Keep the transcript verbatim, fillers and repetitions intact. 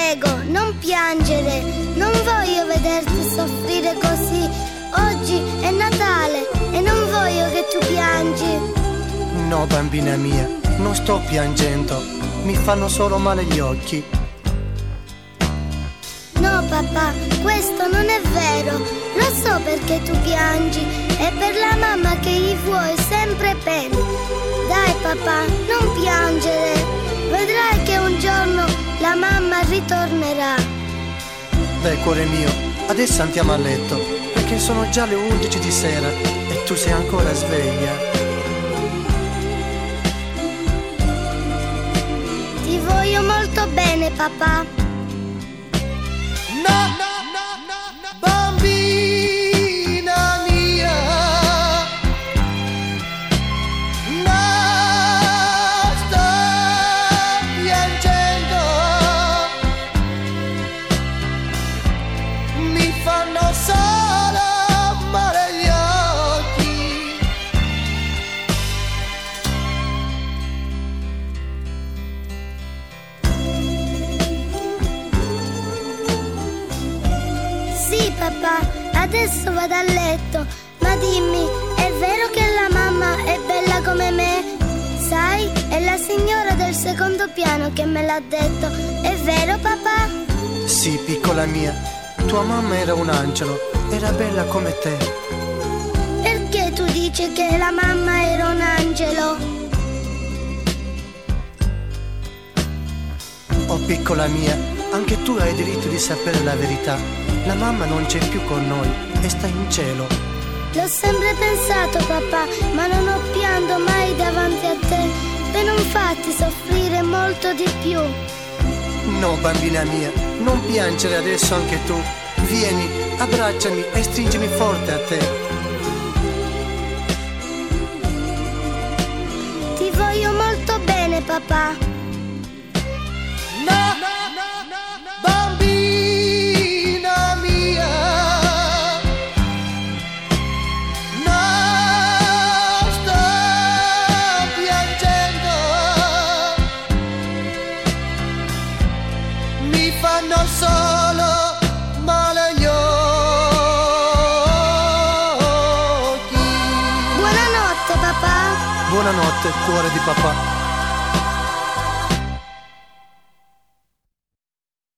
prego, non piangere. Non voglio vederti soffrire così. Oggi è Natale e non voglio che tu piangi. No, bambina mia, non sto piangendo. Mi fanno solo male gli occhi. No, papà, questo non è vero. Lo so perché tu piangi. È per la mamma che gli vuoi sempre bene. Dai, papà, non piangere. Vedrai che un giorno la mamma ritornerà. Dai, cuore mio, adesso andiamo a letto, perché sono già le undici di sera e tu sei ancora sveglia. Ti voglio molto bene, papà. No, no, no, no, no. Bambina mia, no, sto piangendo. Mi fanno solo male gli occhi. Sì, papà, adesso vado a letto. Ma dimmi, è vero che la mamma è bella come me? Sai, è la signora del secondo piano che me l'ha detto. È vero, papà? Sì, piccola mia, tua mamma era un angelo, era bella come te. Perché tu dici che la mamma era un angelo? Oh, piccola mia, anche tu hai diritto di sapere la verità. La mamma non c'è più con noi e sta in cielo. L'ho sempre pensato, papà, ma non ho pianto mai davanti a te per non farti soffrire molto di più. No, bambina mia, non piangere adesso anche tu. Vieni, abbracciami e stringimi forte a te. Ti voglio molto bene, papà. No, no, no, no, no. Bambina mia, no, sto piangendo. Mi fanno solo male gli occhi. Buonanotte, papà. Buonanotte, cuore di papà.